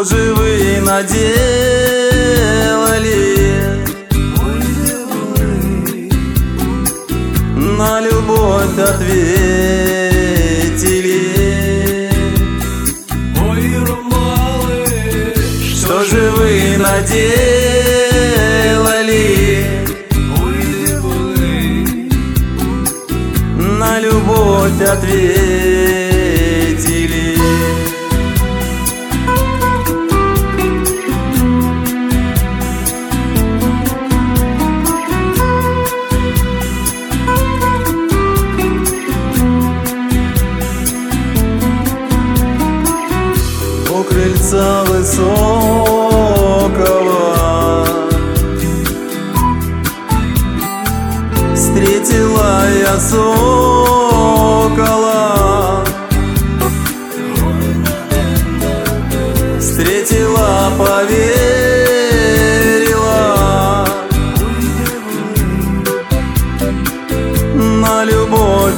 Что же вы наделали? На любовь ответили. Что же вы наделали? На любовь ответили. У крыльца высокого встретила я сокола, встретила, поверила, на любовь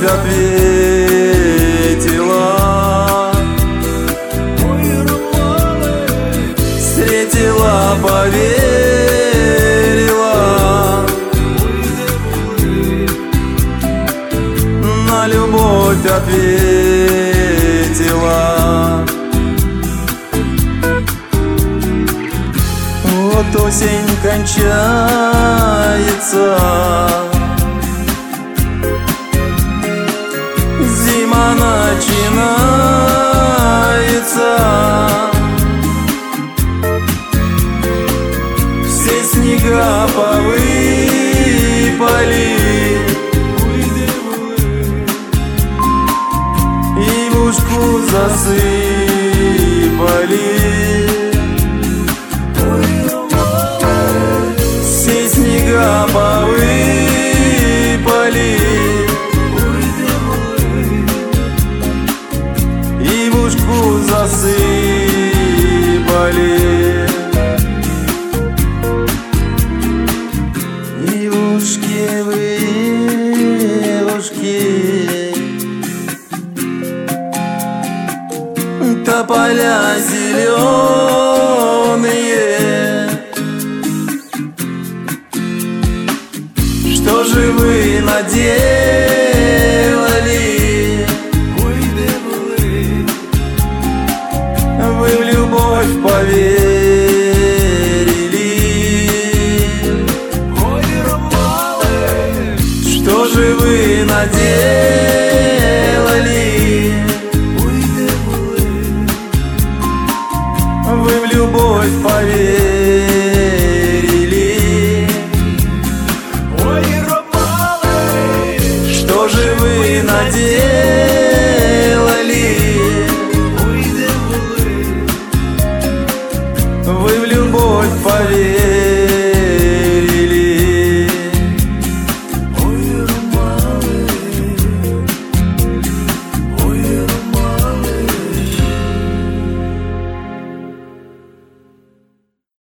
ответила. Встретила, поверила, на любовь ответила. Вот осень кончается, зима начинается. Все снега повыпали, избушку засыпали. Все снега повыпали, избушку засыпали. Ивушки, вы, ивушки, тополя зеленые,